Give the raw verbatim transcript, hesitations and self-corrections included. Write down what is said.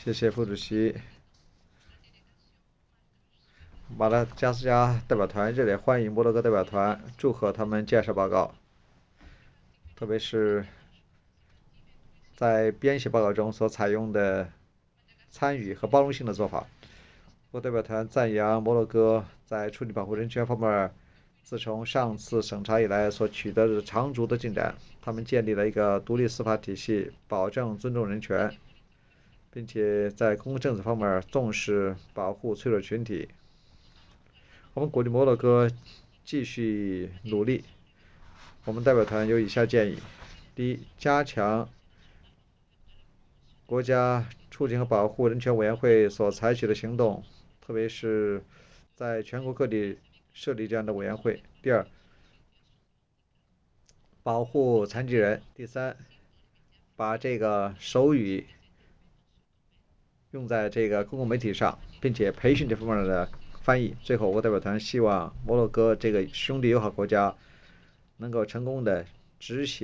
谢谢副主席。马达加斯加代表团热烈欢迎摩洛哥代表团，祝贺他们建设报告，特别是在编写报告中所采用的参与和包容性的做法。我代表团赞扬摩洛哥在处理保护人权方面，自从上次审查以来所取得的长足的进展。他们建立了一个独立司法体系，保证尊重人权，并且在公共政策方面重视保护脆弱群体。我们鼓励摩洛哥继续努力。我们代表团有以下建议：第一，加强国家促进和保护人权委员会所采取的行动，特别是在全国各地设立这样的委员会。第二，保护残疾人。第三，把这个手语用在这个公共媒体上，并且培训这方面的翻译。最后，我代表团希望摩洛哥这个兄弟友好国家能够成功的执行